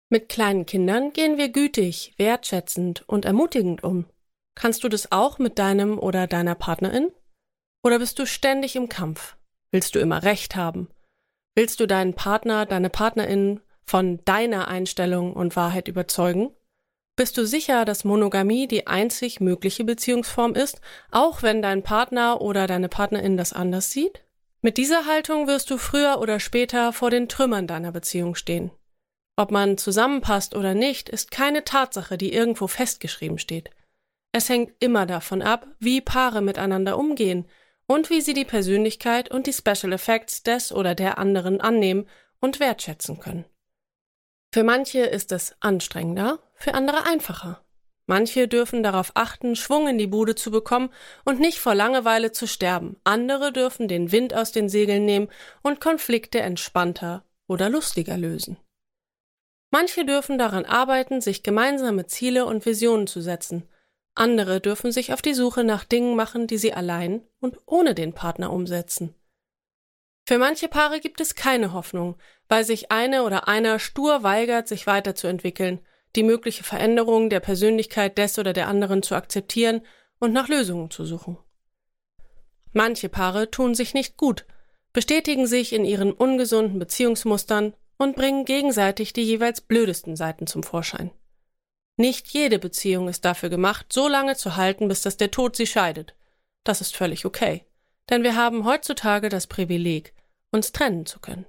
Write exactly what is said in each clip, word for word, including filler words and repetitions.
Mit kleinen Kindern gehen wir gütig, wertschätzend und ermutigend um. Kannst du das auch mit deinem oder deiner Partnerin? Oder bist du ständig im Kampf? Willst du immer Recht haben? Willst du deinen Partner, deine Partnerin von deiner Einstellung und Wahrheit überzeugen? Bist du sicher, dass Monogamie die einzig mögliche Beziehungsform ist, auch wenn dein Partner oder deine Partnerin das anders sieht? Mit dieser Haltung wirst du früher oder später vor den Trümmern deiner Beziehung stehen. Ob man zusammenpasst oder nicht, ist keine Tatsache, die irgendwo festgeschrieben steht. Es hängt immer davon ab, wie Paare miteinander umgehen und wie sie die Persönlichkeit und die Special Effects des oder der anderen annehmen und wertschätzen können. Für manche ist es anstrengender, für andere einfacher. Manche dürfen darauf achten, Schwung in die Bude zu bekommen und nicht vor Langeweile zu sterben. Andere dürfen den Wind aus den Segeln nehmen und Konflikte entspannter oder lustiger lösen. Manche dürfen daran arbeiten, sich gemeinsame Ziele und Visionen zu setzen. Andere dürfen sich auf die Suche nach Dingen machen, die sie allein und ohne den Partner umsetzen. Für manche Paare gibt es keine Hoffnung, weil sich eine oder einer stur weigert, sich weiterzuentwickeln, die mögliche Veränderung der Persönlichkeit des oder der anderen zu akzeptieren und nach Lösungen zu suchen. Manche Paare tun sich nicht gut, bestätigen sich in ihren ungesunden Beziehungsmustern und bringen gegenseitig die jeweils blödesten Seiten zum Vorschein. Nicht jede Beziehung ist dafür gemacht, so lange zu halten, bis dass der Tod sie scheidet. Das ist völlig okay, denn wir haben heutzutage das Privileg, uns trennen zu können.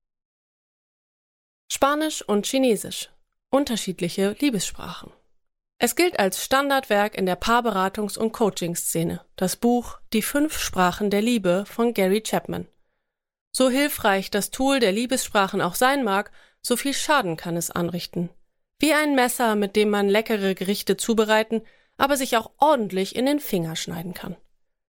Spanisch und Chinesisch. Unterschiedliche Liebessprachen. Es gilt als Standardwerk in der Paarberatungs- und Coaching-Szene, das Buch Die fünf Sprachen der Liebe von Gary Chapman. So hilfreich das Tool der Liebessprachen auch sein mag, so viel Schaden kann es anrichten. Wie ein Messer, mit dem man leckere Gerichte zubereiten, aber sich auch ordentlich in den Finger schneiden kann.